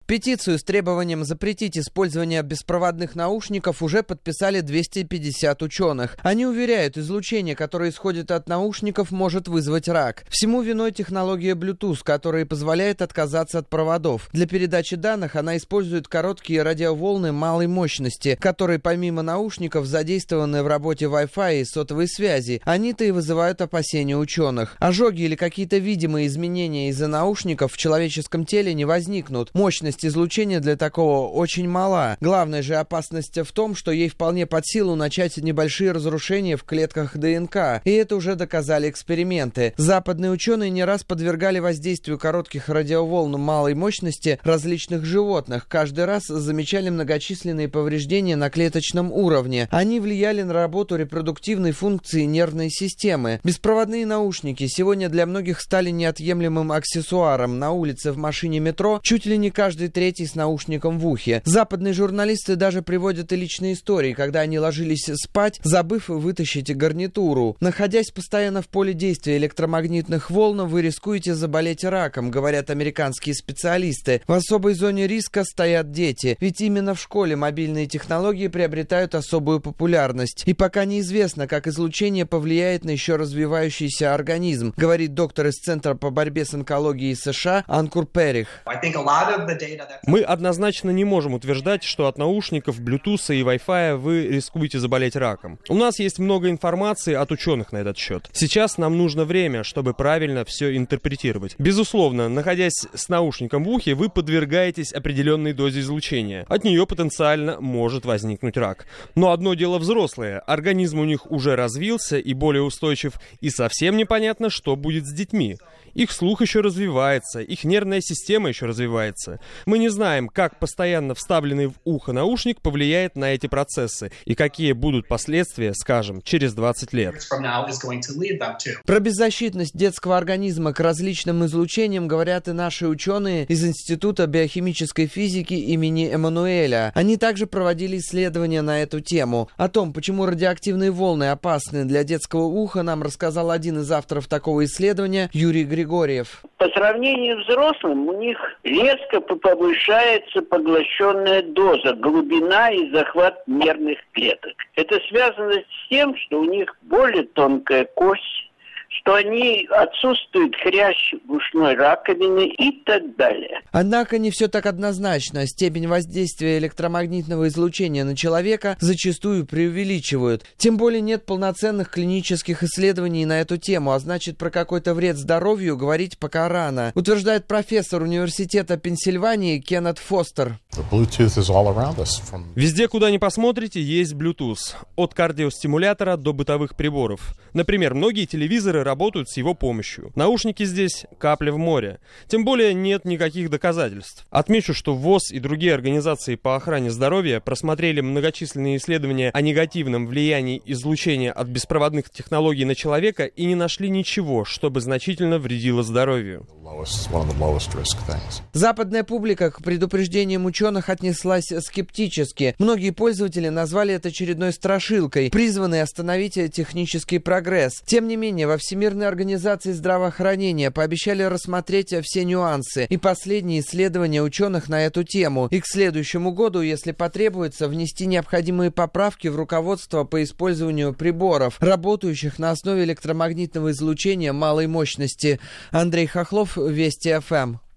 Петицию с требованием запретить использование беспроводных наушников уже подписали 250 ученых. Они уверяют, излучение, которое исходит от наушников, может вызвать рак. Всему виной технология Bluetooth, которая позволяет отказаться от проводов. Для передачи данных она использует короткие радиоволны малой мощности, которые помимо наушников задействованы в работе Wi-Fi и сотовой связи. Они-то и вызывают опасения ученых. Ожоги или какие-то видимые изменения из-за наушников в человеческом теле не возникнут. Мощность излучения для такого очень мала. Главная же опасность в том, что ей вполне под силу начать небольшие разрушения в клетках ДНК. И это уже доказали эксперименты. Западные ученые не раз подвергали воздействию коротких радиоволн малой мощности различных животных. Каждый раз замечали многочисленные повреждения на клеточном уровне. Они влияли на работу репродуктивной функции нервной системы. Беспроводные наушники сегодня для многих стали неотъемлемым аксессуаром. На улице, в машине, метро чуть ли не каждый третий с наушником в ухе. Западные журналисты даже приводят и личные истории, когда они ложились спать, забыв вытащить гарнитуру. Находясь постоянно в поле действия электромагнитных волн, вы рискуете заболеть раком, говорят американские специалисты. В особой зоне риска стоят дети, ведь именно в школе мобильные технологии приобретают особую популярность. И пока неизвестно, как излучение повлияет на еще развивающийся организм, говорит доктор из Центра по борьбе с онкологией США Анкур Перих. Мы однозначно не можем утверждать, что от наушников, Bluetooth и Wi-Fi вы рискуете заболеть раком. У нас есть много информации от ученых на этот счет. Сейчас нам нужно время, чтобы правильно все интерпретировать. Безусловно, находясь с наушником в ухе, вы подвергаетесь определенной дозе излучения. От нее потенциально может возникнуть рак. Но одно дело взрослые. Организм у них уже развился и более устойчив, и совсем непонятно, что будет с детьми. Их слух еще развивается, их нервная система еще развивается. Мы не знаем, как постоянно вставленный в ухо наушник повлияет на эти процессы и какие будут последствия, скажем, через 20 лет. Про беззащитность детского организма к различным излучениям говорят и наши ученые из Института биохимической физики имени Эммануэля. Они также проводили исследования на эту тему. О том, почему радиоактивные волны опасны для детского уха, нам рассказал один из авторов такого исследования, Юрий Григорьев. По сравнению с взрослым, у них резко повышается поглощенная доза, глубина и захват нервных клеток. Это связано с тем, что у них более тонкая кость, что они отсутствует хрящ в ушной раковины и так далее. Однако не все так однозначно. Степень воздействия электромагнитного излучения на человека зачастую преувеличивают. Тем более нет полноценных клинических исследований на эту тему, а значит, про какой-то вред здоровью говорить пока рано, утверждает профессор университета Пенсильвании Кеннет Фостер. Везде, куда ни посмотрите, есть Bluetooth. От кардиостимулятора до бытовых приборов. Например, многие телевизоры работают с его помощью. Наушники здесь капля в море. Тем более нет никаких доказательств. Отмечу, что ВОЗ и другие организации по охране здоровья просмотрели многочисленные исследования о негативном влиянии излучения от беспроводных технологий на человека и не нашли ничего, чтобы значительно вредило здоровью. Западная публика к предупреждениям ученых отнеслась скептически. Многие пользователи назвали это очередной страшилкой, призванной остановить технический прогресс. Тем не менее, во Всемирной организации здравоохранения пообещали рассмотреть все нюансы и последние исследования ученых на эту тему. И к следующему году, если потребуется, внести необходимые поправки в руководство по использованию приборов, работающих на основе электромагнитного излучения малой мощности. Андрей Хохлов, Вести ФМ.